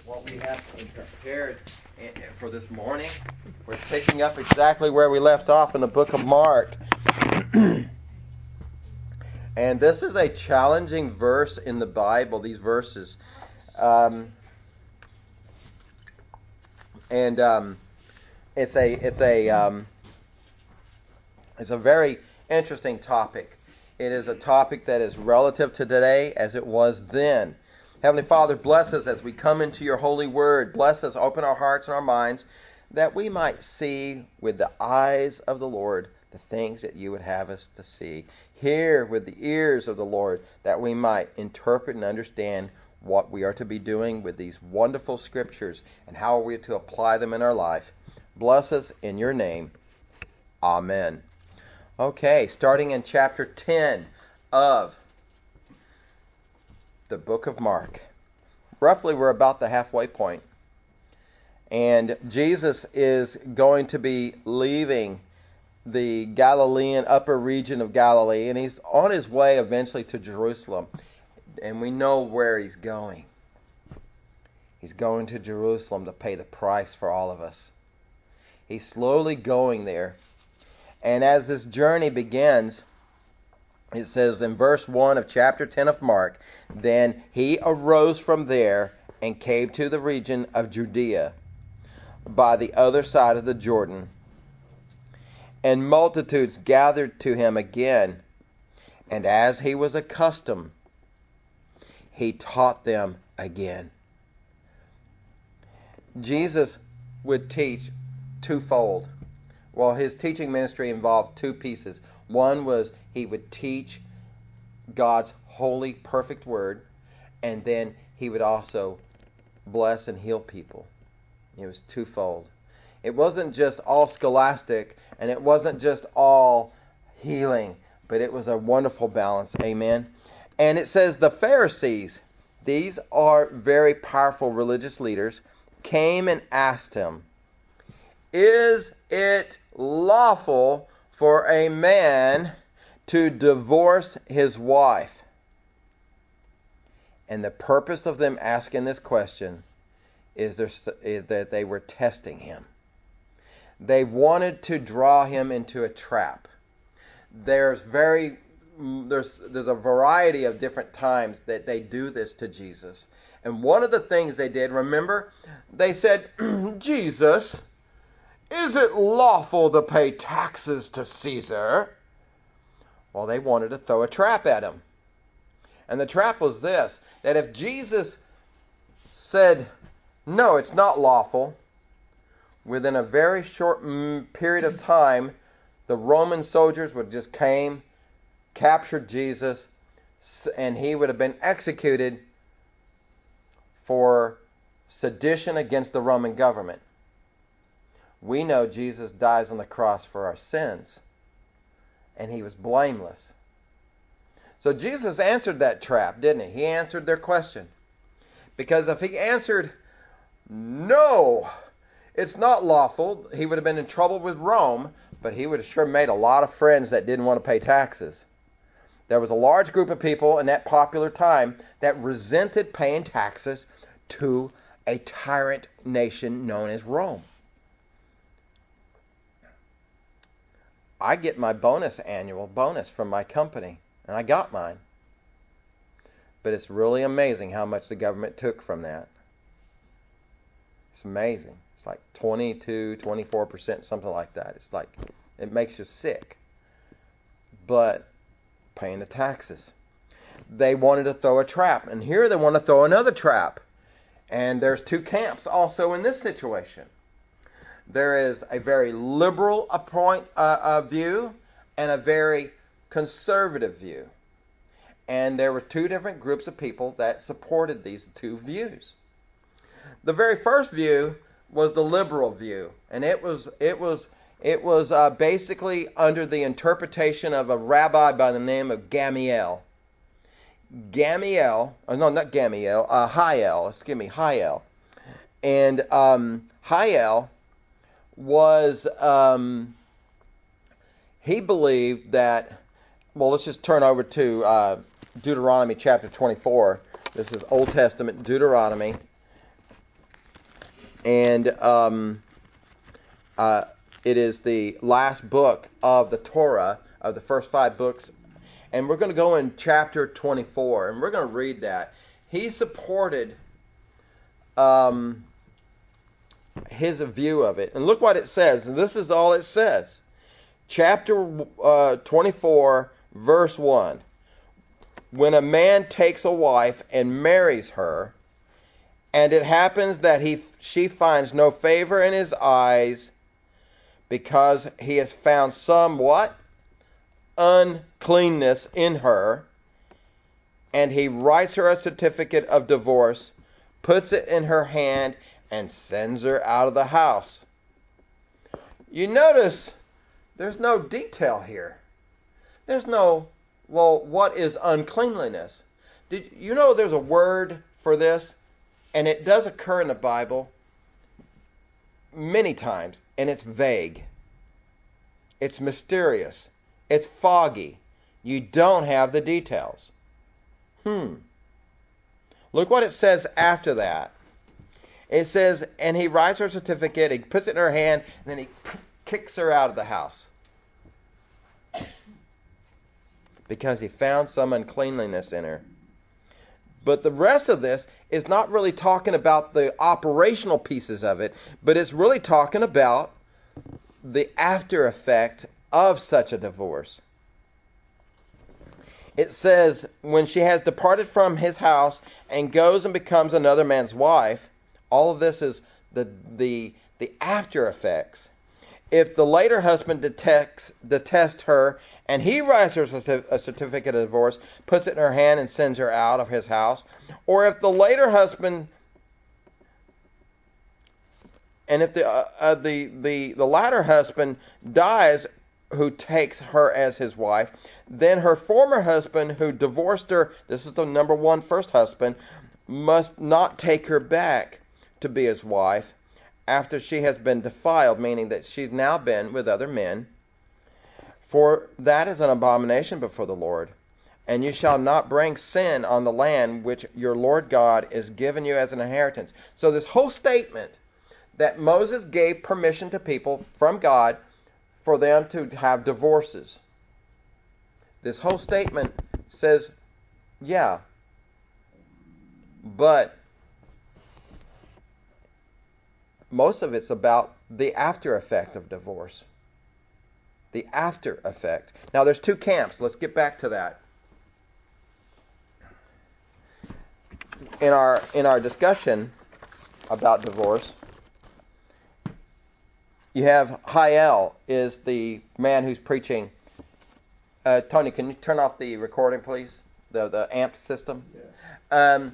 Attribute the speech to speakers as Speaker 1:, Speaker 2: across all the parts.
Speaker 1: what we have prepared for this morning. We're picking up exactly where we left off in the book of Mark. And this is a challenging verse in the Bible, these verses. It's a very interesting topic. It is a topic that is relative to today as it was then. Heavenly Father, bless us as we come into your holy word. Bless us, open our hearts and our minds, that we might see with the eyes of the Lord the things that you would have us to see. Hear with the ears of the Lord, that we might interpret and understand what we are to be doing with these wonderful scriptures and how we are to apply them in our life. Bless us in your name. Amen. Okay, starting in chapter 10 of the book of Mark. Roughly, we're about the halfway point. And Jesus is going to be leaving the Galilean upper region of Galilee, and he's on his way eventually to Jerusalem. And we know where he's going. He's going to Jerusalem to pay the price for all of us. He's slowly going there. And as this journey begins, it says in verse 1 of chapter 10 of Mark, then he arose from there and came to the region of Judea by the other side of the Jordan. And multitudes gathered to him again. And as he was accustomed, he taught them again. Jesus would teach twofold. Well, his teaching ministry involved two pieces. One was he would teach God's holy, perfect word, and then he would also bless and heal people. It was twofold. It wasn't just all scholastic, and it wasn't just all healing, but it was a wonderful balance. Amen. And it says the Pharisees, these are very powerful religious leaders, came and asked him, is it lawful for a man to divorce his wife? And the purpose of them asking this question is that they were testing him. They wanted to draw him into a trap. There's a variety of different times that they do this to Jesus. And one of the things they did, remember, they said, Jesus, is it lawful to pay taxes to Caesar? Well, they wanted to throw a trap at him. And the trap was this, that if Jesus said, no, it's not lawful, within a very short period of time, the Roman soldiers would just came, captured Jesus, and he would have been executed for sedition against the Roman government. We know Jesus dies on the cross for our sins, and he was blameless. So Jesus answered that trap, didn't he? He answered their question. Because if he answered, no, it's not lawful, he would have been in trouble with Rome, but he would have sure made a lot of friends that didn't want to pay taxes. There was a large group of people in that popular time that resented paying taxes to a tyrant nation known as Rome. I get my annual bonus from my company, and I got mine. But it's really amazing how much the government took from that. It's amazing. It's like 22, 24%, something like that. It's like, it makes you sick. But paying the taxes. They wanted to throw a trap, and here they want to throw another trap. And there's two camps also in this situation. There is a very liberal view and a very conservative view. And there were two different groups of people that supported these two views. The very first view was the liberal view, and it was basically under the interpretation of a rabbi by the name of Hiel. And Hiel was, he believed that, well, let's just turn over to Deuteronomy chapter 24. This is Old Testament Deuteronomy. And it is the last book of the Torah, of the first 5 books. And we're going to go in chapter 24, and we're going to read that. He supported his view of it. And look what it says. And this is all it says. Chapter 24, verse 1. When a man takes a wife and marries her, and it happens that she finds no favor in his eyes, because he has found some what? Uncleanness in her, and he writes her a certificate of divorce, puts it in her hand, and sends her out of the house. You notice there's no detail here. There's no, well, what is uncleanliness? Did you know there's a word for this? And it does occur in the Bible many times, and it's vague. It's mysterious. It's foggy. You don't have the details. Look what it says after that. It says, and he writes her a certificate, he puts it in her hand, and then he kicks her out of the house. Because he found some uncleanliness in her. But the rest of this is not really talking about the operational pieces of it, but it's really talking about the after effect of such a divorce. It says, when she has departed from his house and goes and becomes another man's wife, all of this is the after effects. If the later husband detests her, and he writes her a certificate of divorce, puts it in her hand, and sends her out of his house, or if the later husband, and if the latter husband dies, who takes her as his wife, then her former husband who divorced her, this is the number one first husband, must not take her back to be his wife after she has been defiled, meaning that she's now been with other men. For that is an abomination before the Lord. And you shall not bring sin on the land which your Lord God is giving you as an inheritance. So this whole statement that Moses gave permission to people from God for them to have divorces. This whole statement says, yeah, but most of it's about the after effect of divorce. The after effect. Now there's 2 camps. Let's get back to that. In our discussion about divorce, you have Hiel is the man who's preaching. Tony, can you turn off the recording, please? The amp system. Yeah.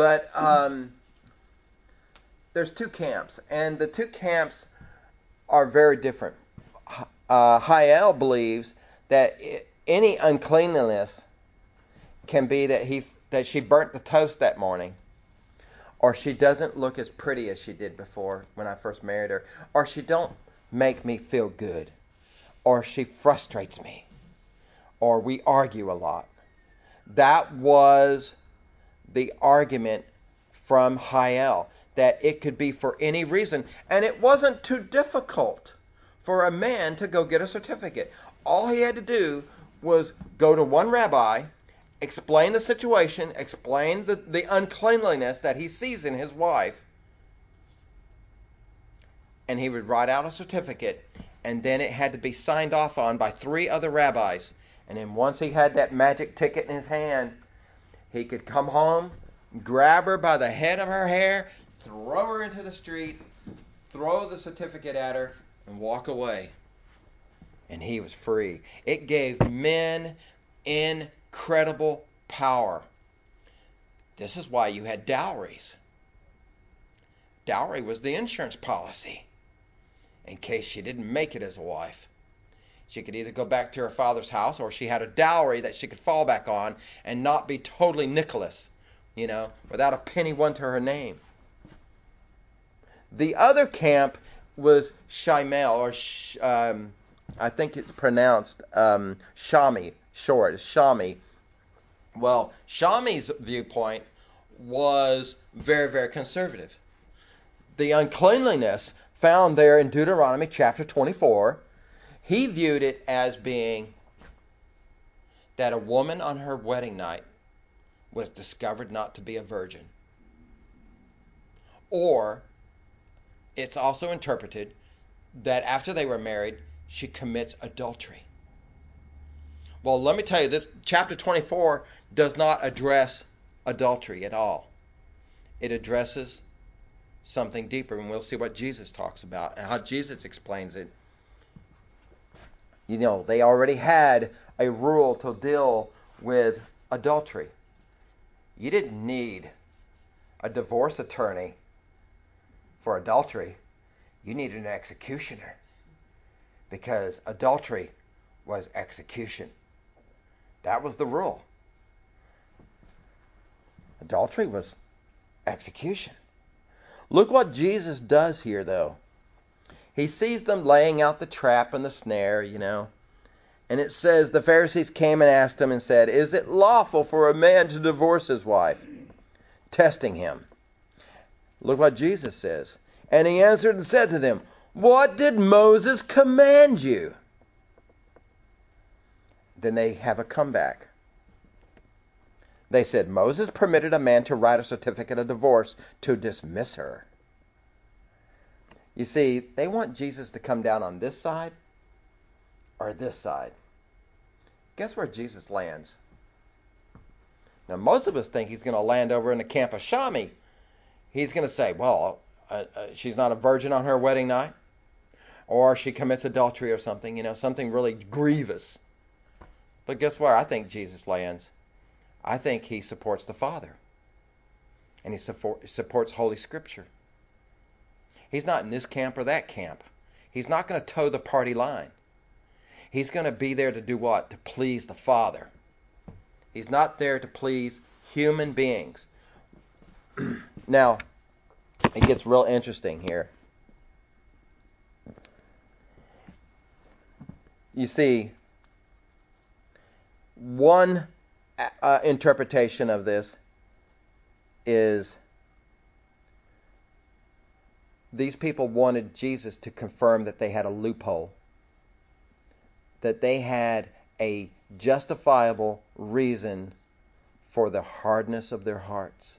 Speaker 1: There's 2 camps, and the 2 camps are very different. Hiel believes that any uncleanliness can be that she burnt the toast that morning, or she doesn't look as pretty as she did before when I first married her, or she don't make me feel good, or she frustrates me, or we argue a lot. That was the argument from Hiel, that it could be for any reason, and it wasn't too difficult for a man to go get a certificate. All he had to do was go to one rabbi, explain the situation, explain the uncleanliness that he sees in his wife, and he would write out a certificate, and then it had to be signed off on by 3 other rabbis. And then once he had that magic ticket in his hand, he could come home, grab her by the head of her hair, throw her into the street, throw the certificate at her, and walk away. And he was free. It gave men incredible power. This is why you had dowries. Dowry was the insurance policy in case she didn't make it as a wife. She could either go back to her father's house, or she had a dowry that she could fall back on and not be totally Nicholas, without a penny won to her name. The other camp was Shimel, or I think it's pronounced Shami, short, Shami. Well, Shami's viewpoint was very, very conservative. the uncleanliness found there in Deuteronomy chapter 24, he viewed it as being that a woman on her wedding night was discovered not to be a virgin. Or it's also interpreted that after they were married, she commits adultery. Well, let me tell you, this chapter 24 does not address adultery at all. It addresses something deeper, and we'll see what Jesus talks about and how Jesus explains it. You know, they already had a rule to deal with adultery. You didn't need a divorce attorney for adultery. You needed an executioner, because adultery was execution. That was the rule. Adultery was execution. Look what Jesus does here, though. He sees them laying out the trap and the snare, you know. And it says, the Pharisees came and asked him and said, "Is it lawful for a man to divorce his wife?" Testing him. Look what Jesus says. And he answered and said to them, "What did Moses command you?" Then they have a comeback. They said, "Moses permitted a man to write a certificate of divorce to dismiss her." You see, they want Jesus to come down on this side or this side. Guess where Jesus lands? Now, most of us think he's going to land over in the camp of Shammai. He's going to say, well, she's not a virgin on her wedding night, or she commits adultery or something, you know, something really grievous. But guess where I think Jesus lands? I think he supports the Father, and he supports Holy Scripture. He's not in this camp or that camp. He's not going to toe the party line. He's going to be there to do what? To please the Father. He's not there to please human beings. Now, it gets real interesting here. You see, one interpretation of this is these people wanted Jesus to confirm that they had a loophole, that they had a justifiable reason for the hardness of their hearts.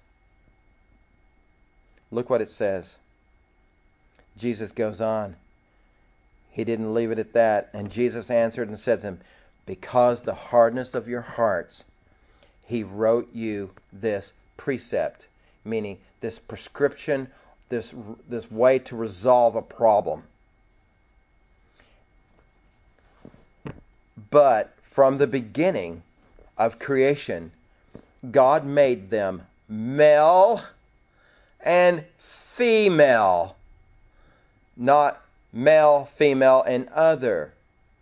Speaker 1: Look what it says. Jesus goes on. He didn't leave it at that. And Jesus answered and said to them, "Because the hardness of your hearts, he wrote you this precept," meaning this prescription, this way to resolve a problem. "But from the beginning of creation, God made them male and female," not male, female, and other.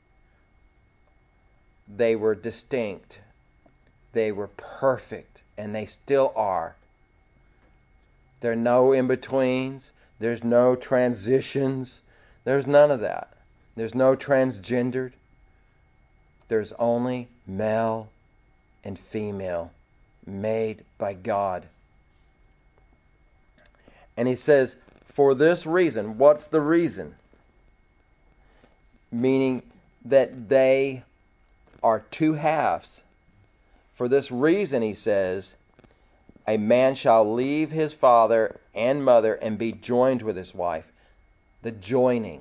Speaker 1: They were distinct. They were perfect, and they still are. There are no in-betweens. There's no transitions. There's none of that. There's no transgendered. There's only male and female, made by God. And he says, for this reason. What's the reason? Meaning that they are two halves. For this reason, he says, a man shall leave his father and mother and be joined with his wife. The joining.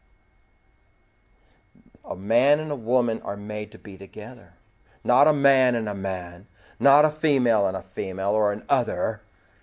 Speaker 1: A man and a woman are made to be together. Not a man and a man. Not a female and a female or an other.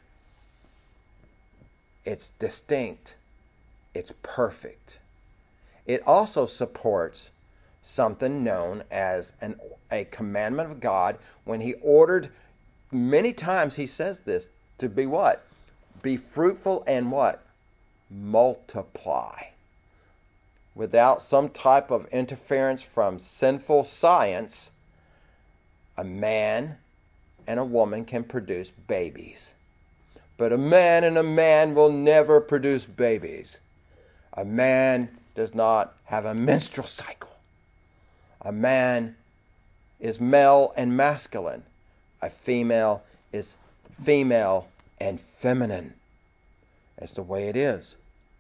Speaker 1: It's distinct. It's perfect. It also supports something known as a commandment of God when he ordered, many times he says this, to be what? Be fruitful and what? Multiply. Without some type of interference from sinful science, a man and a woman can produce babies. But a man and a man will never produce babies. A man does not have a menstrual cycle. A man is male and masculine. A female is female and feminine. That's the way it is.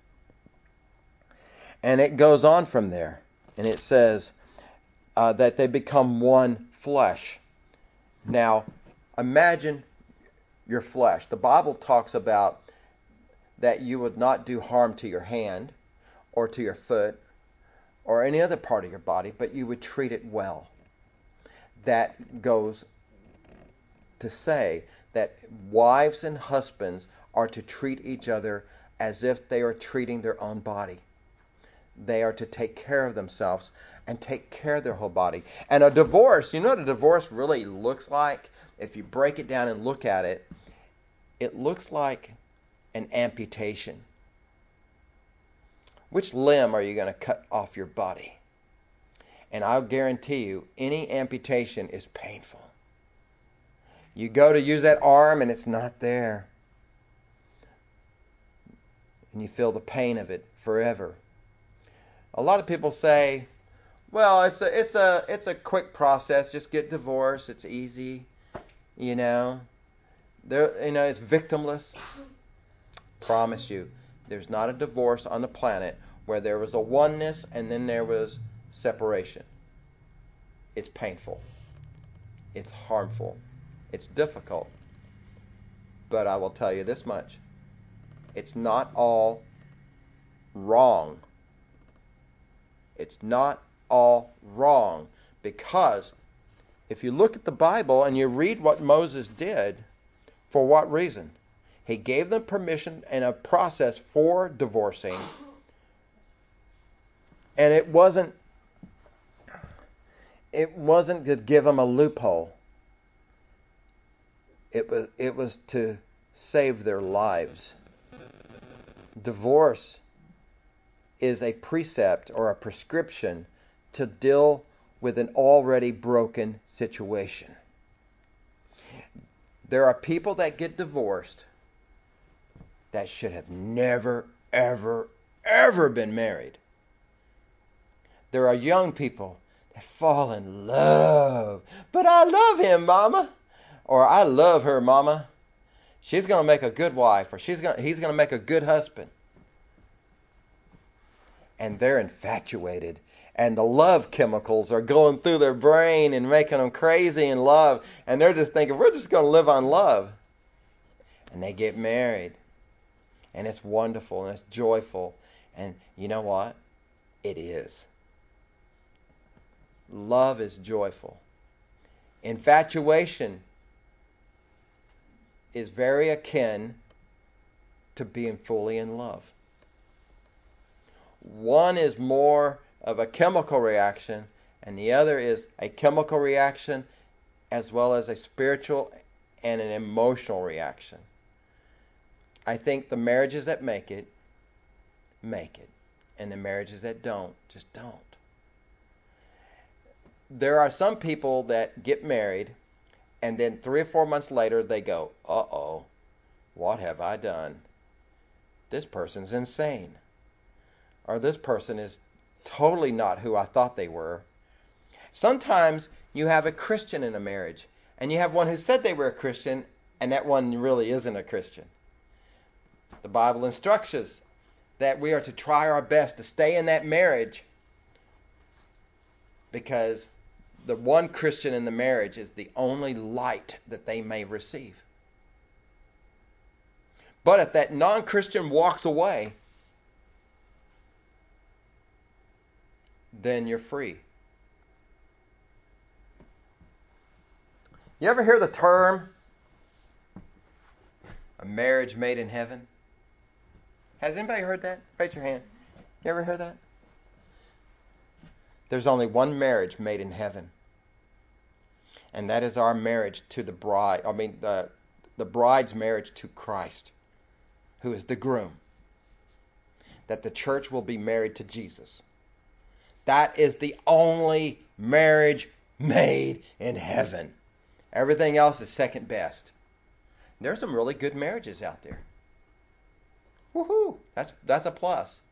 Speaker 1: And it goes on from there. And it says that they become one flesh. Now, imagine your flesh. The Bible talks about that you would not do harm to your hand or to your foot or any other part of your body, but you would treat it well. That goes to say that wives and husbands are to treat each other as if they are treating their own body. They are to take care of themselves and take care of their whole body. And a divorce, you know what a divorce really looks like? If you break it down and look at it, it looks like an amputation. Which limb are you going to cut off your body? And I'll guarantee you, any amputation is painful. You go to use that arm and it's not there. And you feel the pain of it forever. A lot of people say, well, it's a quick process. Just get divorced. It's easy. It's victimless. Promise you, there's not a divorce on the planet where there was a oneness and then there was separation. It's painful. It's harmful. It's difficult. But I will tell you this much. It's not all wrong. It's not all wrong, because if you look at the Bible and you read what Moses did, for what reason? He gave them permission and a process for divorcing, and it wasn't to give them a loophole. It was to save their lives. Divorce is a precept or a prescription to deal with an already broken situation. There are people that get divorced that should have never, ever, ever been married. There are young people that fall in love. But I love him, Mama. Or I love her, Mama. She's going to make a good wife, or he's going to make a good husband. And they're infatuated. And the love chemicals are going through their brain and making them crazy in love. And they're just thinking, we're just going to live on love. And they get married. And it's wonderful and it's joyful. And you know what? It is. Love is joyful. Infatuation is very akin to being fully in love. One is more of a chemical reaction, and the other is a chemical reaction as well as a spiritual and an emotional reaction. I think the marriages that make it, and the marriages that don't, just don't. There are some people that get married, and then 3 or 4 months later they go, uh-oh, what have I done? This person's insane. Or this person is totally not who I thought they were. Sometimes you have a Christian in a marriage, and you have one who said they were a Christian, and that one really isn't a Christian. The Bible instructs us that we are to try our best to stay in that marriage, because the one Christian in the marriage is the only light that they may receive. But if that non-Christian walks away, then you're free. You ever hear the term a marriage made in heaven? Has anybody heard that? Raise your hand. You ever heard that? There's only one marriage made in heaven. And that is our marriage to the bride. The bride's marriage to Christ, who is the groom. That the church will be married to Jesus. That is the only marriage made in heaven. Everything else is second best. There's some really good marriages out there. Woohoo! That's a plus.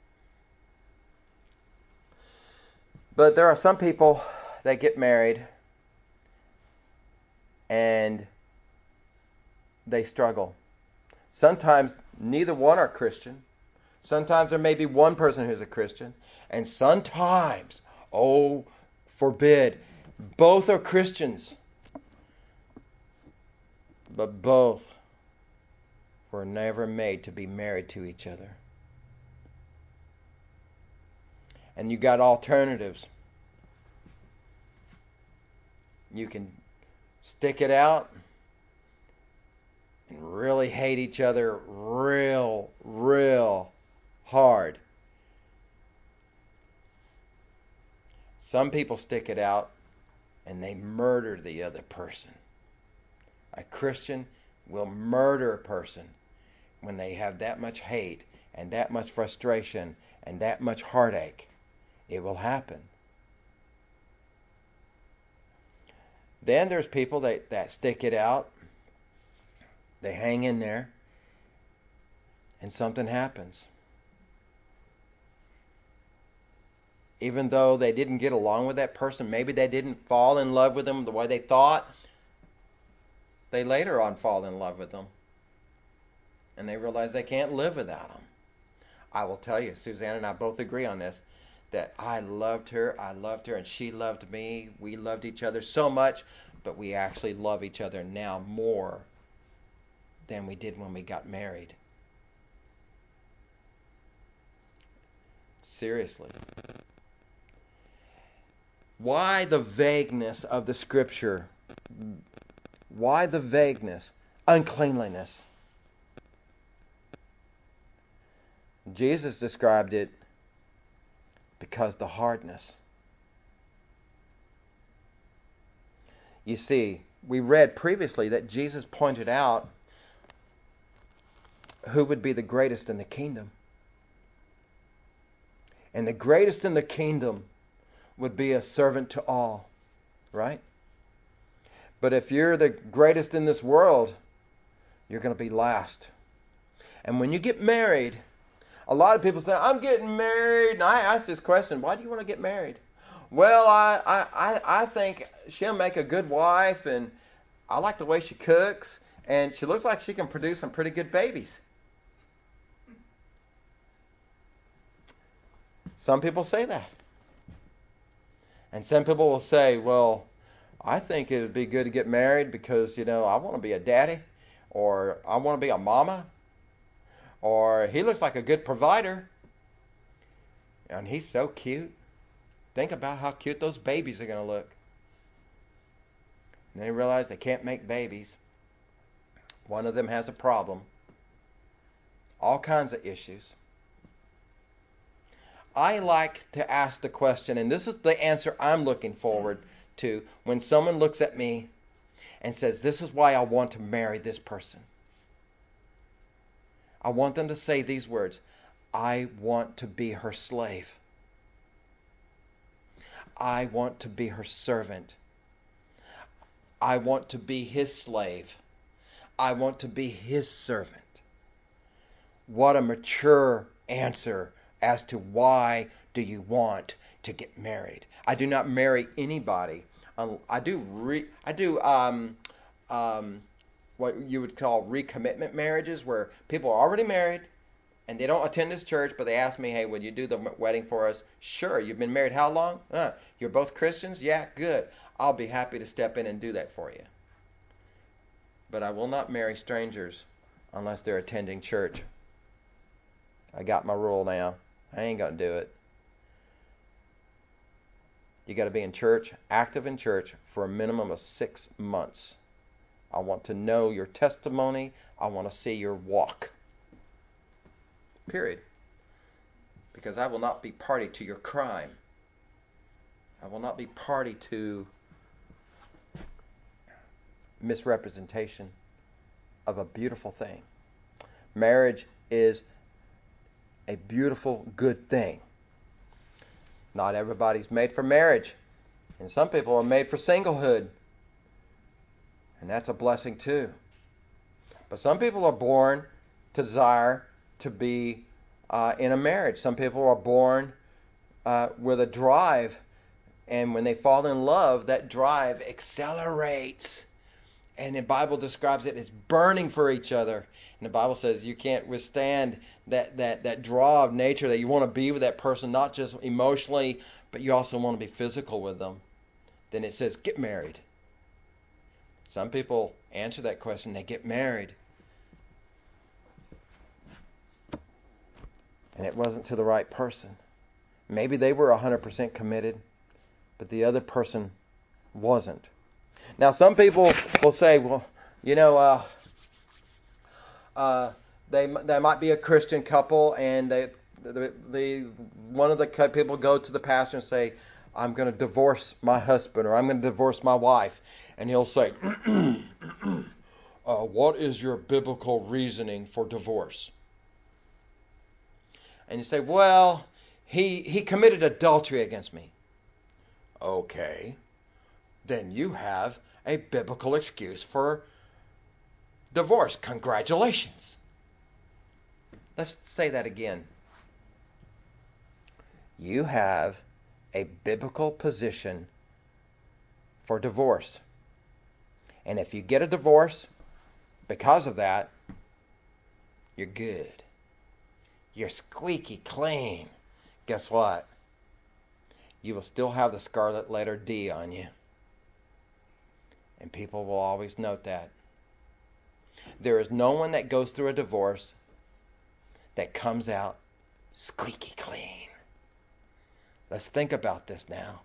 Speaker 1: But there are some people that get married and they struggle. Sometimes neither one are Christian. Sometimes there may be one person who's a Christian. And sometimes, oh, forbid, both are Christians. But both were never made to be married to each other. And you got alternatives. You can stick it out and really hate each other real hard. Some people stick it out and they murder the other person. A Christian will murder a person when they have that much hate and that much frustration and that much heartache. It will happen. Then there's people that stick it out. They hang in there and something happens. Even though they didn't get along with that person, maybe they didn't fall in love with them the way they thought, they later on fall in love with them. And they realize they can't live without them. I will tell you, Suzanne and I both agree on this, that I loved her, and she loved me. We loved each other so much, but we actually love each other now more than we did when we got married. Seriously. Why the vagueness of the Scripture? Why the vagueness? Uncleanliness. Jesus described it because the hardness. You see, we read previously that Jesus pointed out who would be the greatest in the kingdom. And the greatest in the kingdom would be a servant to all, right? But if you're the greatest in this world, you're going to be last. And when you get married, a lot of people say, I'm getting married. And I ask this question, why do you want to get married? Well, I think she'll make a good wife, and I like the way she cooks, and she looks like she can produce some pretty good babies. Some people say that. And some people will say, well, I think it would be good to get married because, I want to be a daddy, or I want to be a mama, or he looks like a good provider, and he's so cute. Think about how cute those babies are going to look. And they realize they can't make babies. One of them has a problem. All kinds of issues. I like to ask the question, and this is the answer I'm looking forward to when someone looks at me and says, this is why I want to marry this person. I want them to say these words, I want to be her slave. I want to be her servant. I want to be his slave. I want to be his servant. What a mature answer as to why do you want to get married. I do not marry anybody. I do what you would call recommitment marriages, where people are already married and they don't attend this church, but they ask me, hey, would you do the wedding for us? Sure. You've been married how long? You're both Christians? Yeah, good. I'll be happy to step in and do that for you. But I will not marry strangers unless they're attending church. I got my rule now. I ain't going to do it. You got to be in church, active in church, for a minimum of 6 months. I want to know your testimony. I want to see your walk. Period. Because I will not be party to your crime. I will not be party to misrepresentation of a beautiful thing. Marriage is a beautiful, good thing. Not everybody's made for marriage. And some people are made for singlehood. And that's a blessing too. But some people are born to desire to be in a marriage. Some people are born with a drive. And when they fall in love, that drive accelerates. And the Bible describes it as burning for each other. And the Bible says you can't withstand that draw of nature, that you want to be with that person, not just emotionally, but you also want to be physical with them. Then it says, get married. Some people answer that question, they get married. And it wasn't to the right person. Maybe they were 100% committed, but the other person wasn't. Now, some people will say, well, they might be a Christian couple, and one of the people go to the pastor and say, I'm going to divorce my husband, or I'm going to divorce my wife. And he'll say, what is your biblical reasoning for divorce? And you say, well, he committed adultery against me. Okay, then you have a biblical excuse for divorce. Congratulations. Let's say that again. You have a biblical position for divorce. And if you get a divorce because of that, you're good. You're squeaky clean. Guess what? You will still have the scarlet letter D on you. And people will always note that. There is no one that goes through a divorce that comes out squeaky clean. Let's think about this now.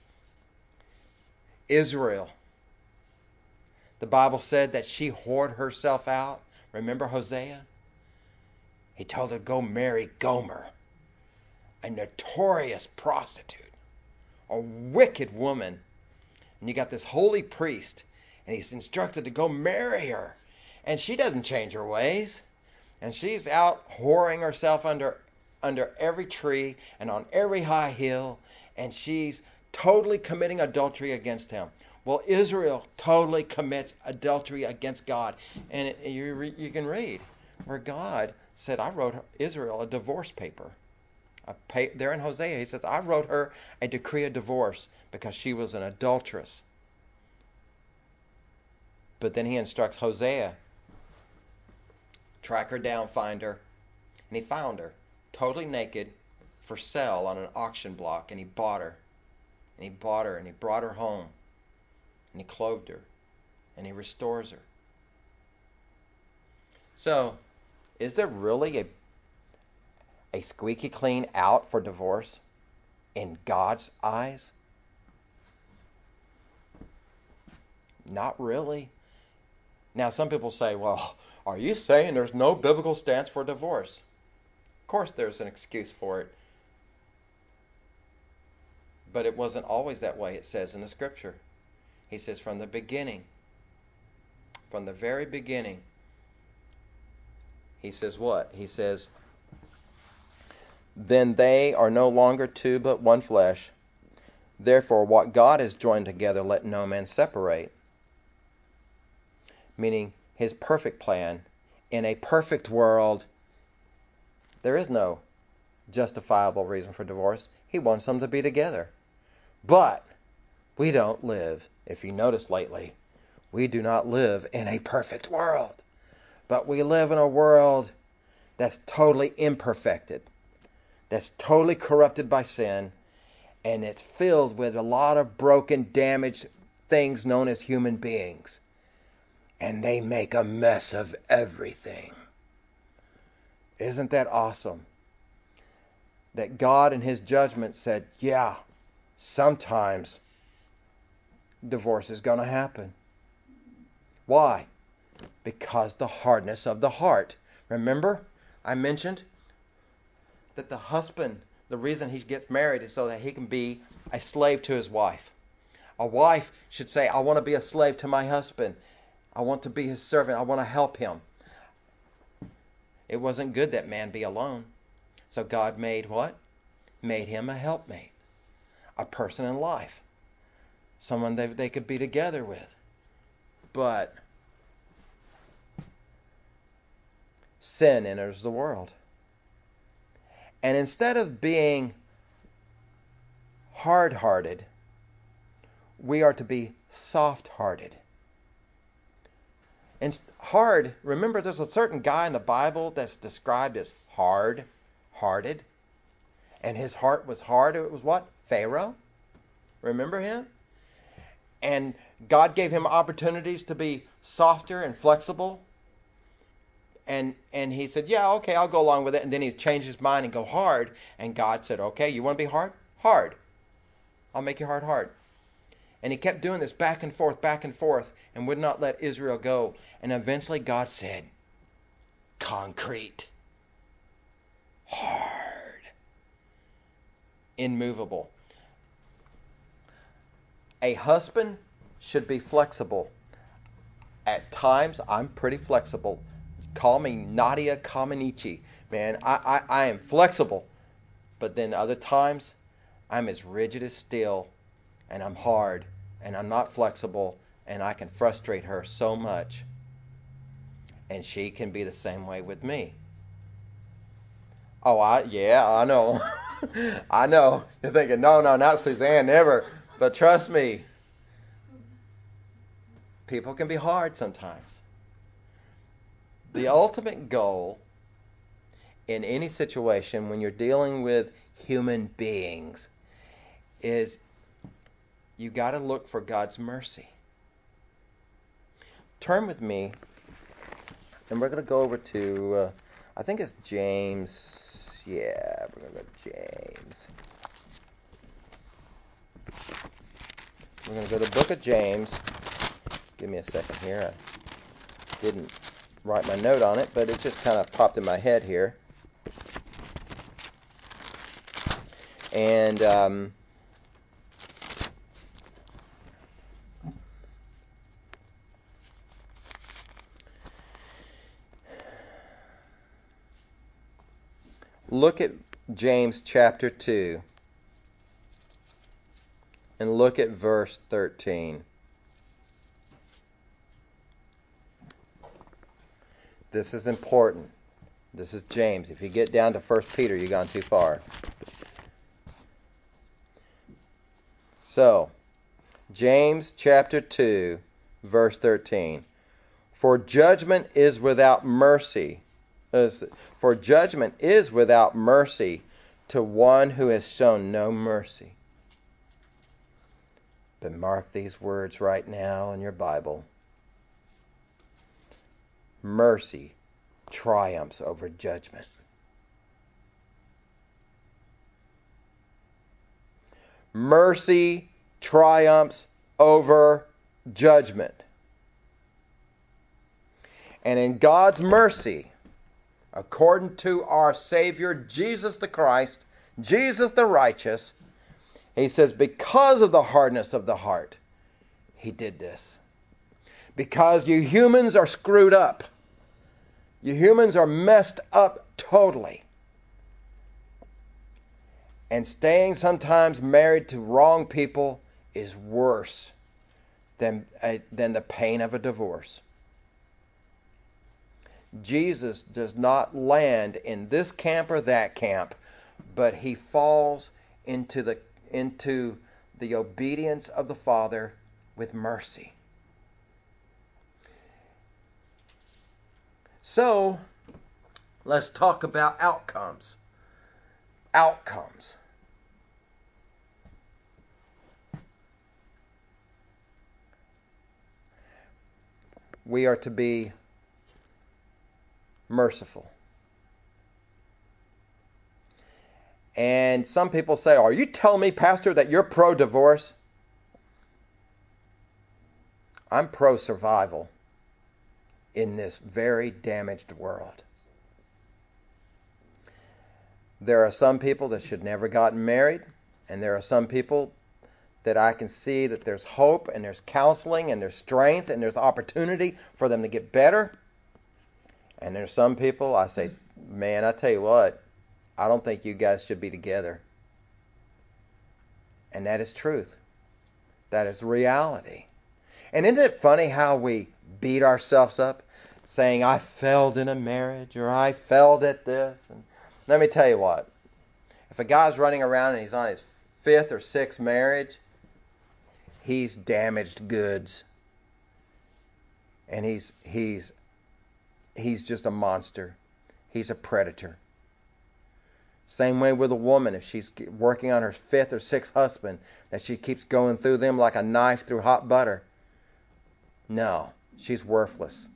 Speaker 1: Israel. The Bible said that she whored herself out. Remember Hosea? He told her to go marry Gomer, a notorious prostitute, a wicked woman. And you got this holy priest, and he's instructed to go marry her. And she doesn't change her ways. And she's out whoring herself under every tree and on every high hill. And she's totally committing adultery against him. Well, Israel totally commits adultery against God. And you can read where God said, I wrote Israel a divorce paper. There in Hosea, he says, I wrote her a decree of divorce because she was an adulteress. But then he instructs Hosea, track her down, find her. And he found her, totally naked, for sale on an auction block. And he bought her. And he bought her, and he brought her home. And he clothed her. And he restores her. So, is there really a squeaky clean out for divorce in God's eyes? Not really. Now, some people say, well, are you saying there's no biblical stance for divorce? Of course there's an excuse for it. But it wasn't always that way, it says in the scripture. He says from the beginning, from the very beginning, he says what? He says, then they are no longer two but one flesh. Therefore, what God has joined together, let no man separate. Meaning, his perfect plan, in a perfect world, there is no justifiable reason for divorce. He wants them to be together. But we don't live, if you notice lately, we do not live in a perfect world. But we live in a world that's totally imperfected, that's totally corrupted by sin, and it's filled with a lot of broken, damaged things known as human beings. And they make a mess of everything. Isn't that awesome? That God in his judgment said, yeah, sometimes divorce is going to happen. Why? Because the hardness of the heart. Remember, I mentioned that the husband, the reason he gets married is so that he can be a slave to his wife. A wife should say, I want to be a slave to my husband. I want to be his servant. I want to help him. It wasn't good that man be alone. So God made what? Made him a helpmate. A person in life. Someone they could be together with. But sin enters the world. And instead of being hard-hearted, we are to be soft-hearted. And hard, remember there's a certain guy in the Bible that's described as hard-hearted. And his heart was hard. It was what? Pharaoh. Remember him? And God gave him opportunities to be softer and flexible. And he said, yeah, okay, I'll go along with it. And then he changed his mind and go hard. And God said, okay, you want to be hard? Hard. I'll make your heart hard. And he kept doing this back and forth, and would not let Israel go. And eventually God said, concrete, hard, immovable. A husband should be flexible. At times, I'm pretty flexible. Call me Nadia Comaneci. Man, I am flexible. But then other times, I'm as rigid as steel, and I'm hard, and I'm not flexible, and I can frustrate her so much. And she can be the same way with me. Oh, I know. I know. You're thinking, no, not Suzanne, never. But trust me, people can be hard sometimes. The ultimate goal in any situation when you're dealing with human beings is you got to look for God's mercy. Turn with me, and we're going to go over to, I think it's James. Yeah, we're going to go to James. We're going to go to the book of James. Give me a second here. I didn't write my note on it, but it just kind of popped in my head here. And look at James chapter 2 and look at verse 13. This is important. This is James. If you get down to 1 Peter, you've gone too far. So, James chapter 2, verse 13. For judgment is without mercy. For judgment is without mercy to one who has shown no mercy. But mark these words right now in your Bible. Mercy triumphs over judgment. Mercy triumphs over judgment. And in God's mercy, according to our Savior, Jesus the Christ, Jesus the righteous, he says, because of the hardness of the heart, he did this. Because you humans are screwed up. You humans are messed up totally. And staying sometimes married to wrong people is worse than the pain of a divorce. Jesus does not land in this camp or that camp, but he falls into the obedience of the Father with mercy. So, let's talk about outcomes. Outcomes. We are to be merciful. And some people say, are you telling me, Pastor, that you're pro-divorce? I'm pro-survival in this very damaged world. There are some people that should never gotten married, and there are some people that I can see that there's hope and there's counseling and there's strength and there's opportunity for them to get better. And there's some people I say, man, I tell you what, I don't think you guys should be together. And that is truth. That is reality. And isn't it funny how we beat ourselves up saying, I failed in a marriage or I failed at this? And let me tell you what. If a guy's running around and he's on his 5th or 6th marriage, he's damaged goods. and he's just a monster. He's a predator. Same way with a woman, if she's working on her 5th or 6th husband, that she keeps going through them like a knife through hot butter. No, she's worthless.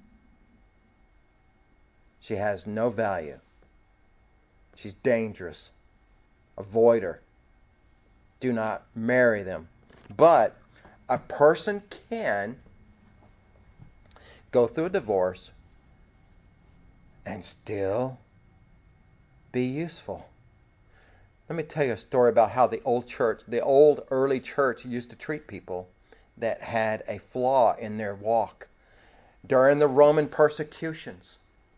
Speaker 1: She has no value. She's dangerous. Avoid her. Do not marry them. But a person can go through a divorce and still be useful. Let me tell you a story about how the old early church used to treat people that had a flaw in their walk. During the Roman persecutions,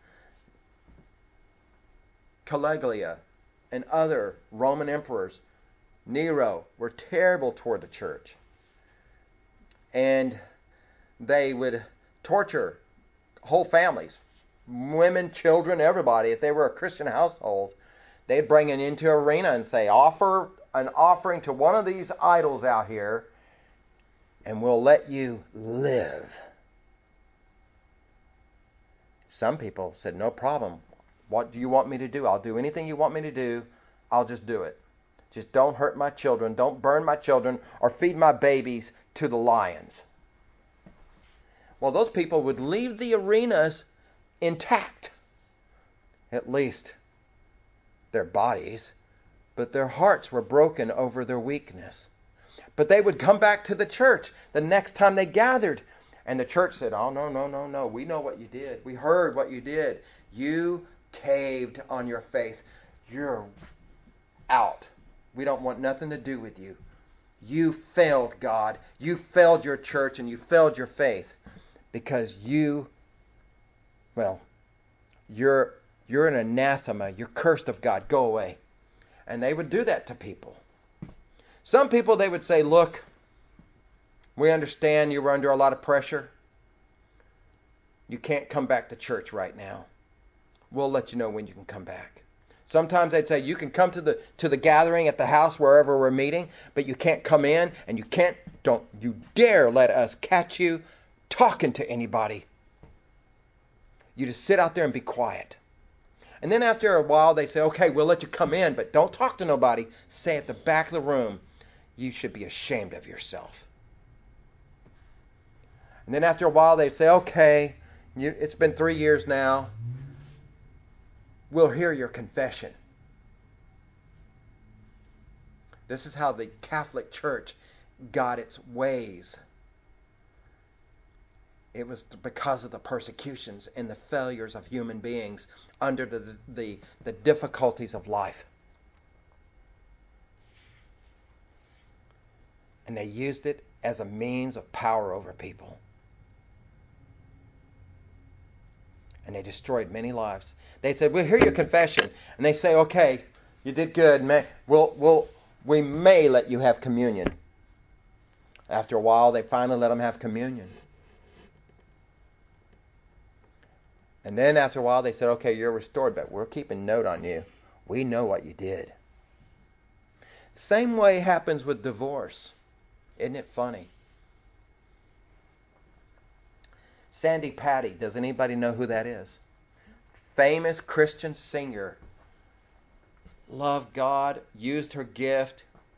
Speaker 1: Caligula and other Roman emperors, Nero, were terrible toward the church. And they would torture whole families, women, children, everybody. If they were a Christian household, they'd bring it into an arena and say, offer an offering to one of these idols out here, and we'll let you live. Some people said, no problem. What do you want me to do? I'll do anything you want me to do. I'll just do it. Just don't hurt my children. Don't burn my children or feed my babies to the lions. Well, those people would leave the arenas intact. At least their bodies. But their hearts were broken over their weakness. But they would come back to the church the next time they gathered. And the church said, oh, no. We know what you did. We heard what you did. You caved on your faith. You're out. We don't want nothing to do with you. You failed God. You failed your church and you failed your faith. Because you're an anathema. You're cursed of God. Go away. And they would do that to people. Some people, they would say, look, we understand you were under a lot of pressure. You can't come back to church right now. We'll let you know when you can come back. Sometimes they'd say, you can come to the gathering at the house wherever we're meeting, but you can't come in, and don't you dare let us catch you talking to anybody. You just sit out there and be quiet. And then after a while, they say, okay, we'll let you come in, but don't talk to nobody. Stay at the back of the room. You should be ashamed of yourself. And then after a while, they say, okay, it's been 3 years now. We'll hear your confession. This is how the Catholic Church got its ways. It was because of the persecutions and the failures of human beings under the difficulties of life. And they used it as a means of power over people. And they destroyed many lives. They said, we'll hear your confession. And they say, okay, you did good. We may let you have communion. After a while, they finally let them have communion. And then after a while, they said, okay, you're restored, but we're keeping note on you. We know what you did. Same way happens with divorce. Isn't it funny? Sandy Patty, does anybody know who that is? Famous Christian singer. Loved God, used her gift,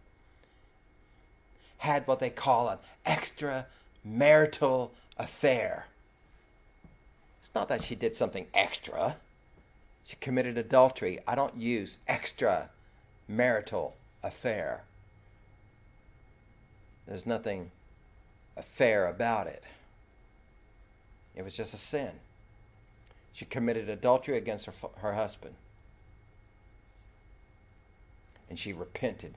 Speaker 1: had what they call an extramarital affair. It's not that she did something extra. She committed adultery. I don't use extramarital affair. There's nothing affair about it. It was just a sin. She committed adultery against her husband. And she repented.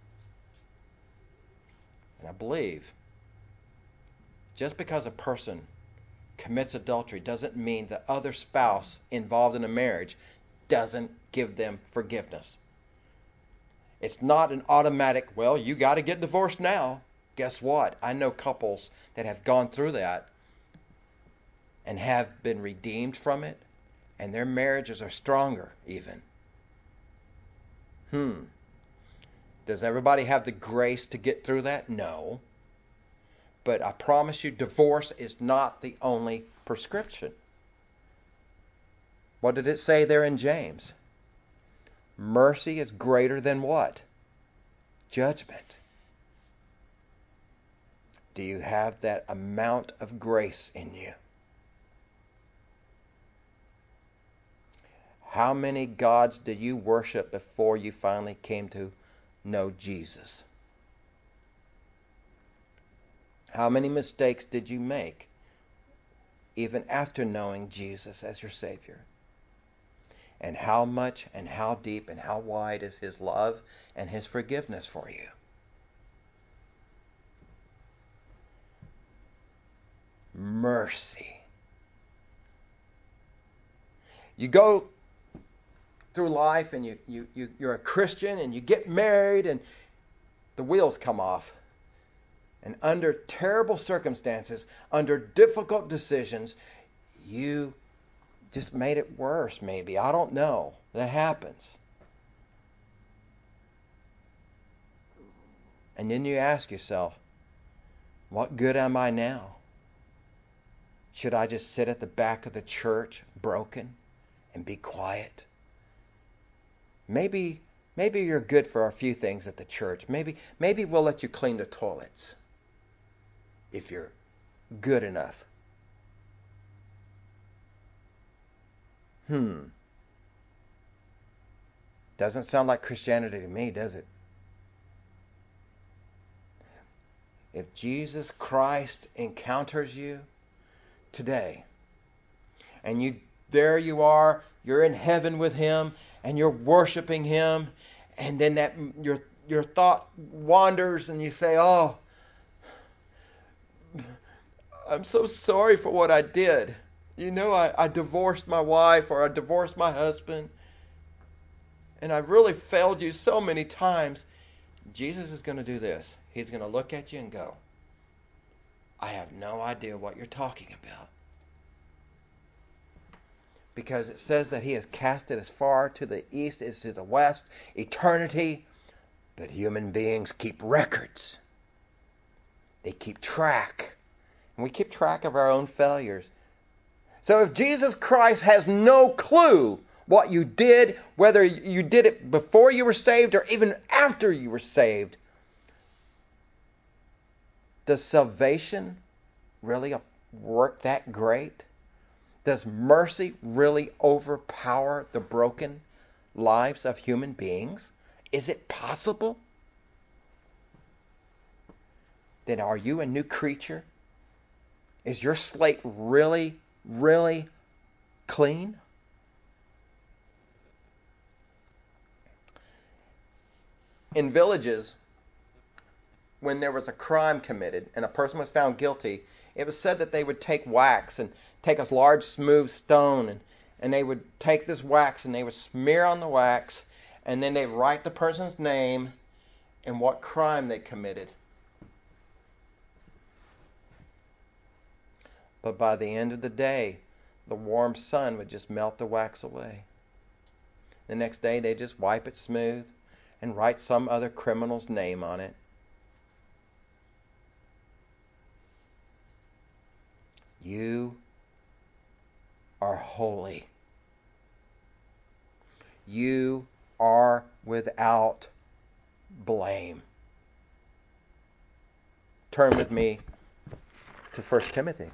Speaker 1: And I believe just because a person commits adultery doesn't mean the other spouse involved in a marriage doesn't give them forgiveness. It's not an automatic, well, you got to get divorced now. Guess what? I know couples that have gone through that and have been redeemed from it, and their marriages are stronger even. Does everybody have the grace to get through that? No. But I promise you, divorce is not the only prescription. What did it say there in James? Mercy is greater than what? Judgment. Do you have that amount of grace in you? How many gods did you worship before you finally came to know Jesus? How many mistakes did you make even after knowing Jesus as your Savior? And how much and how deep and how wide is His love and His forgiveness for you? Mercy. You go through life and you're a Christian and you get married and the wheels come off. And under terrible circumstances, under difficult decisions, you just made it worse maybe. I don't know. That happens. And then you ask yourself, what good am I now? Should I just sit at the back of the church broken and be quiet? Maybe you're good for a few things at the church. Maybe we'll let you clean the toilets if you're good enough. Doesn't sound like Christianity to me, does it? If Jesus Christ encounters you today, and there you are, you're in heaven with Him, and you're worshiping Him, and then that your thought wanders, and you say, "Oh, I'm so sorry for what I did. You know, I divorced my wife, or I divorced my husband, and I really failed you so many times." Jesus is going to do this. He's going to look at you and go, "I have no idea what you're talking about." Because it says that He has cast it as far to the east as to the west, eternity. But human beings keep records. They keep track. And we keep track of our own failures. So if Jesus Christ has no clue what you did, whether you did it before you were saved or even after you were saved, does salvation really work that great? Does mercy really overpower the broken lives of human beings? Is it possible? Then are you a new creature? Is your slate really, really clean? In villages, when there was a crime committed and a person was found guilty, it was said that they would take wax and take a large smooth stone and they would take this wax and they would smear on the wax and then they'd write the person's name and what crime they committed. But by the end of the day, the warm sun would just melt the wax away. The next day they just wipe it smooth and write some other criminal's name on it. You are holy. You are without blame. Turn with me to 1 Timothy.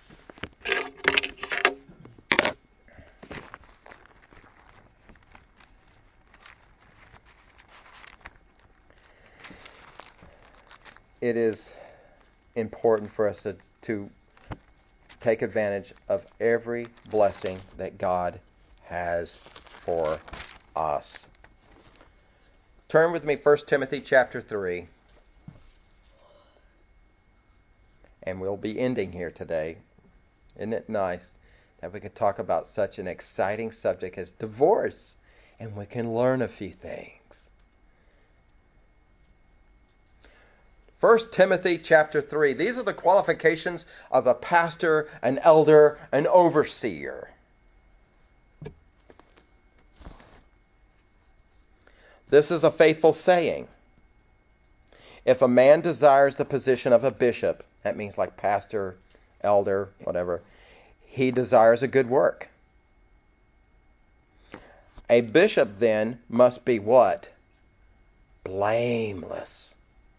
Speaker 1: It is important for us to take advantage of every blessing that God has for us. Turn with me 1 Timothy chapter 3. And we'll be ending here today. Isn't it nice that we could talk about such an exciting subject as divorce and we can learn a few things. 1 Timothy chapter 3. These are the qualifications of a pastor, an elder, an overseer. This is a faithful saying. If a man desires the position of a bishop, That means like pastor, elder, whatever. He desires a good work. A bishop then must be what? Blameless.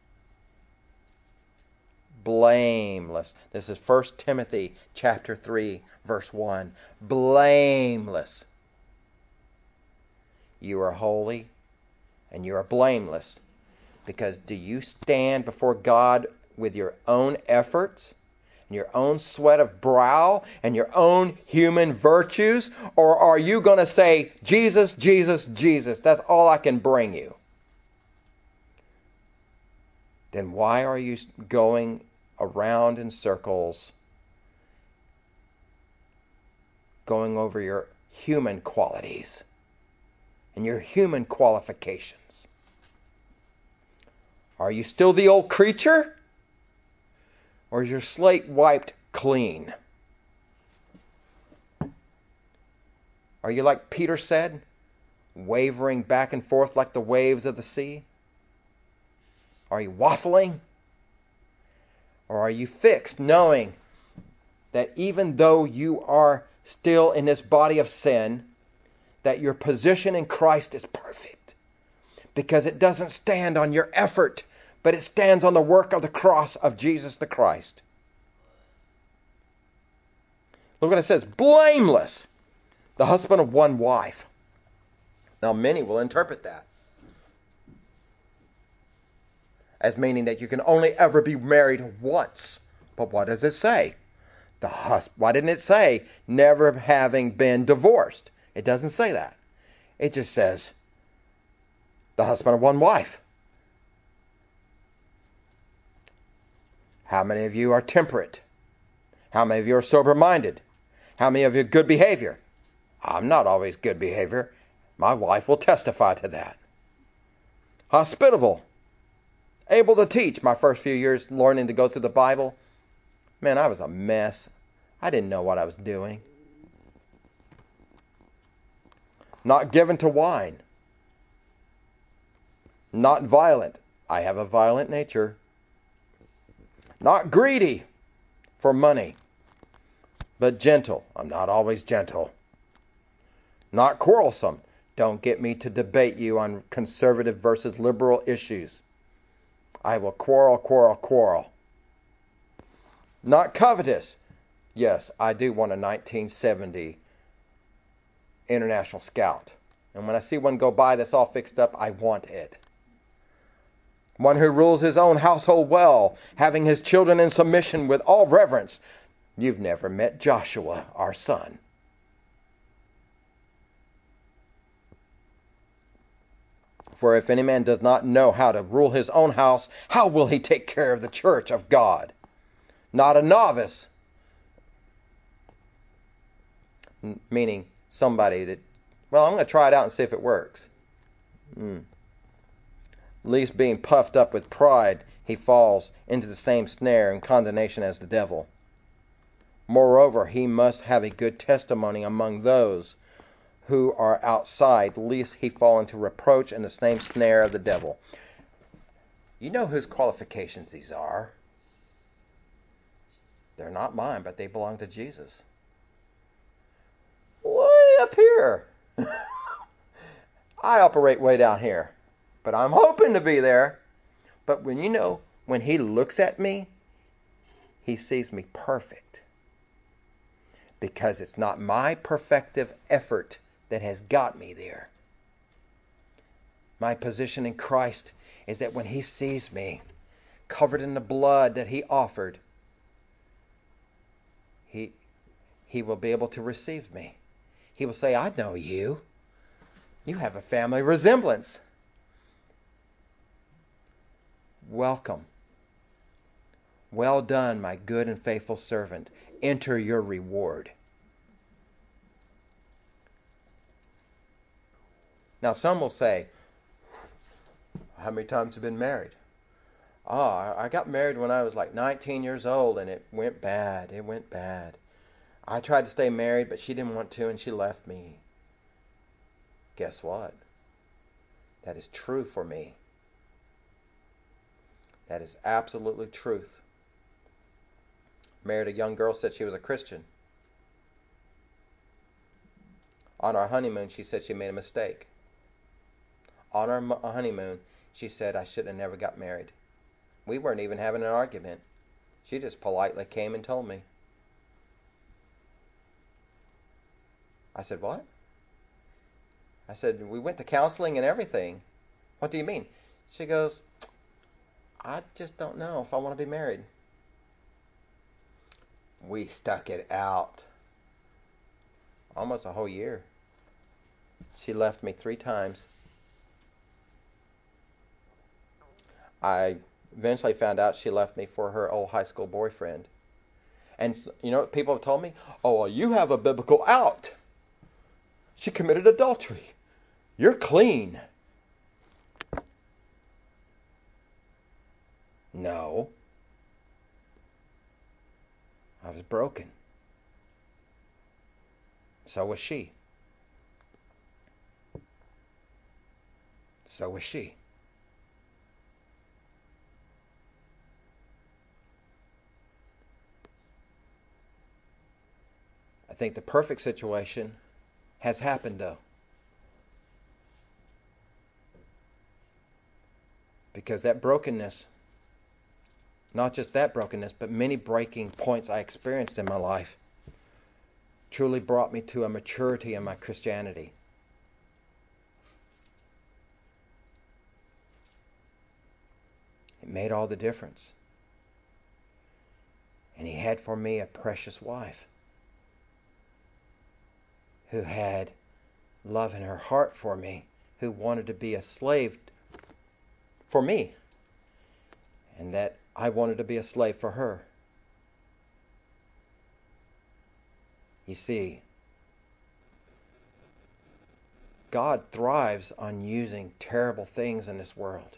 Speaker 1: Blameless. This is 1 Timothy chapter 3, verse 1. Blameless. You are holy and you are blameless. Because do you stand before God with your own efforts, and your own sweat of brow, and your own human virtues? Or are you going to say, Jesus, Jesus, Jesus, that's all I can bring you? Then why are you going around in circles, going over your human qualities and your human qualifications? Are you still the old creature? Or is your slate wiped clean? Are you, like Peter said, wavering back and forth like the waves of the sea? Are you waffling? Or are you fixed, knowing that even though you are still in this body of sin, that your position in Christ is perfect? Because it doesn't stand on your effort, but it stands on the work of the cross of Jesus the Christ. Look what it says. Blameless. The husband of one wife. Now many will interpret that as meaning that you can only ever be married once. But what does it say? Why didn't it say never having been divorced? It doesn't say that. It just says the husband of one wife. How many of you are temperate? How many of you are sober-minded? How many of you are good behavior? I'm not always good behavior. My wife will testify to that. Hospitable. Able to teach. My first few years learning to go through the Bible, man, I was a mess. I didn't know what I was doing. Not given to wine. Not violent. I have a violent nature. Not greedy for money, but gentle. I'm not always gentle. Not quarrelsome. Don't get me to debate you on conservative versus liberal issues. I will quarrel. Not covetous. Yes, I do want a 1970 International Scout. And when I see one go by that's all fixed up, I want it. One who rules his own household well, having his children in submission with all reverence. You've never met Joshua, our son. For if any man does not know how to rule his own house, how will he take care of the church of God? Not a novice. Meaning somebody that, well, I'm going to try it out and see if it works. Least being puffed up with pride, he falls into the same snare and condemnation as the devil. Moreover, he must have a good testimony among those who are outside, lest he fall into reproach and the same snare of the devil. You know whose qualifications these are. They're not mine, but they belong to Jesus. Way up here. I operate way down here, but I'm hoping to be there. But when he looks at me, he sees me perfect. Because it's not my perfective effort that has got me there. My position in Christ is that when he sees me covered in the blood that he offered, he will be able to receive me. He will say, I know you. You have a family resemblance. Welcome. Well done, my good and faithful servant. Enter your reward. Now some will say, how many times have you been married? I got married when I was like 19 years old and it went bad. It went bad. I tried to stay married, but she didn't want to and she left me. Guess what? That is true for me. That is absolutely truth. Married a young girl, said she was a Christian. On our honeymoon, she said she made a mistake. On our honeymoon, she said I should have never got married. We weren't even having an argument. She just politely came and told me. I said, what? I said, we went to counseling and everything. What do you mean? She goes, I just don't know if I want to be married. We stuck it out. Almost a whole year. She left me 3 times. I eventually found out she left me for her old high school boyfriend. And you know what people have told me? Oh, well, you have a biblical out. She committed adultery. You're clean. No. I was broken. So was she. So was she. I think the perfect situation has happened, though. Because that brokenness, not just that brokenness, but many breaking points I experienced in my life, truly brought me to a maturity in my Christianity. It made all the difference. And He had for me a precious wife who had love in her heart for me, who wanted to be a slave for me, and that I wanted to be a slave for her. You see, God thrives on using terrible things in this world.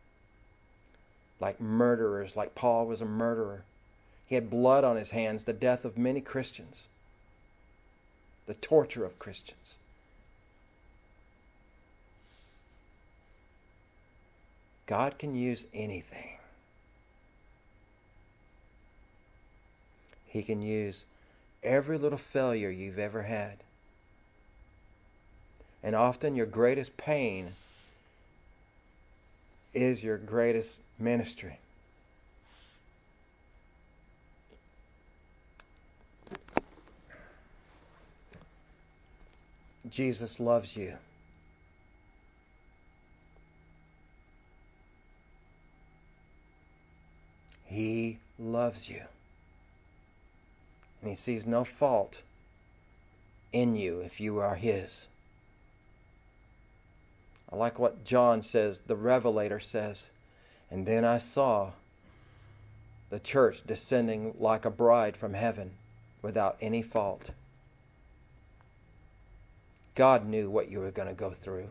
Speaker 1: Like murderers, like Paul was a murderer. He had blood on his hands, the death of many Christians, the torture of Christians. God can use anything. He can use every little failure you've ever had. And often your greatest pain is your greatest ministry. Jesus loves you. He loves you. And He sees no fault in you if you are His. I like what John says, the Revelator says, and then I saw the church descending like a bride from heaven without any fault. God knew what you were going to go through.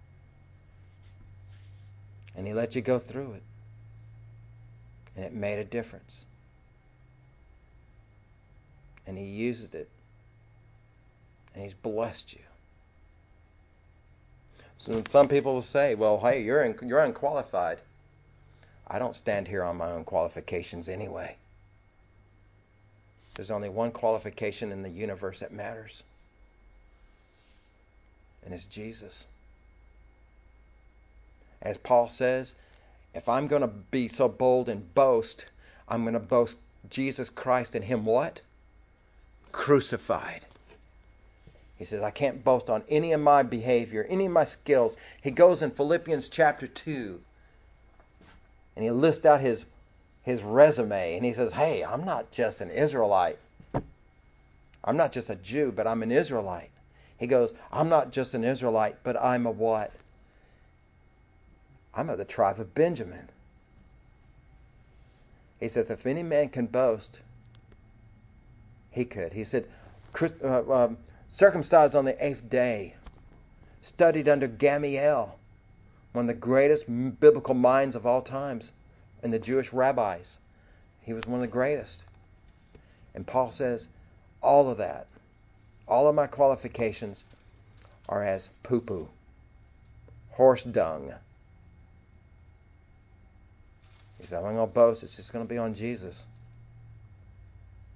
Speaker 1: And He let you go through it. And it made a difference. And He used it. And He's blessed you. So some people will say, well, hey, you're unqualified. I don't stand here on my own qualifications anyway. There's only one qualification in the universe that matters. And it's Jesus. As Paul says, if I'm going to be so bold and boast, I'm going to boast Jesus Christ and Him what? Crucified. He says, I can't boast on any of my behavior, any of my skills. He goes in Philippians chapter 2, and he lists out his resume, and he says, hey, I'm not just an Israelite. I'm not just a Jew, but I'm an Israelite. He goes, I'm not just an Israelite, but I'm a what? I'm of the tribe of Benjamin. He says, if any man can boast, he could. He said, circumcised on the 8th day, studied under Gamaliel, one of the greatest biblical minds of all times, and the Jewish rabbis. He was one of the greatest. And Paul says, all of that, all of my qualifications are as poo-poo, horse dung. He said, I'm not going to boast. It's just going to be on Jesus.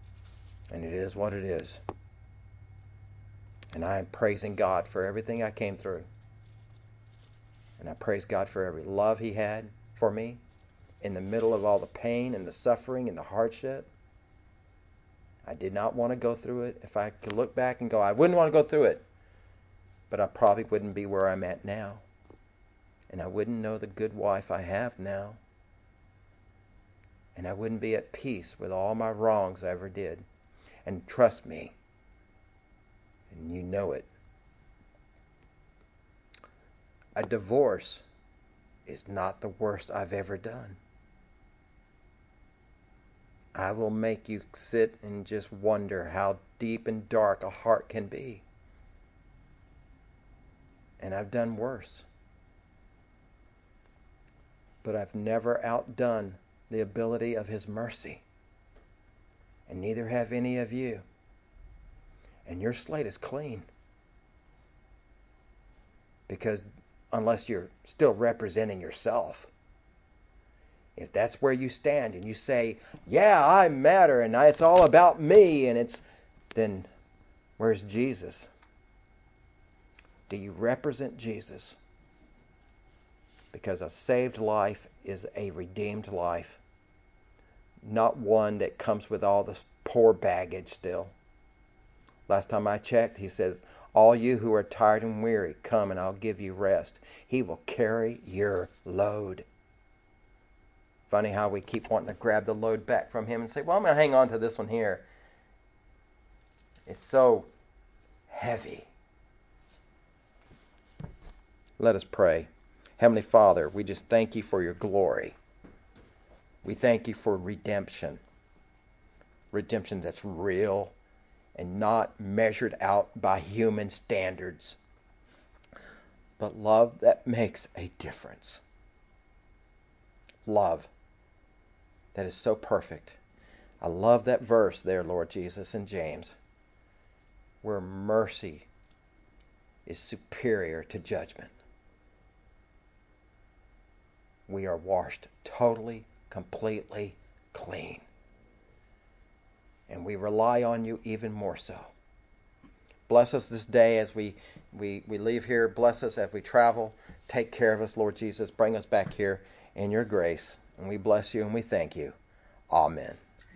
Speaker 1: And it is what it is. And I am praising God for everything I came through. And I praise God for every love He had for me in the middle of all the pain and the suffering and the hardship. I did not want to go through it. If I could look back and go, I wouldn't want to go through it. But I probably wouldn't be where I'm at now. And I wouldn't know the good wife I have now. And I wouldn't be at peace with all my wrongs I ever did. And trust me, and you know it, a divorce is not the worst I've ever done. I will make you sit and just wonder how deep and dark a heart can be. And I've done worse. But I've never outdone the ability of His mercy. And neither have any of you. And your slate is clean. Because unless you're still representing yourself, if that's where you stand and you say, yeah, I matter and it's all about me, and then where's Jesus? Do you represent Jesus? Because a saved life is a redeemed life, not one that comes with all this poor baggage still. Last time I checked, He says, all you who are tired and weary, come and I'll give you rest. He will carry your load. Funny how we keep wanting to grab the load back from Him and say, well, I'm going to hang on to this one here. It's so heavy. Let us pray. Heavenly Father, we just thank You for Your glory. We thank You for redemption. Redemption that's real and not measured out by human standards, but love that makes a difference. Love that is so perfect. I love that verse there, Lord Jesus, in James, where mercy is superior to judgment. We are washed totally, completely clean. And we rely on You even more so. Bless us this day as we leave here. Bless us as we travel. Take care of us, Lord Jesus. Bring us back here in Your grace. And we bless You and we thank You. Amen.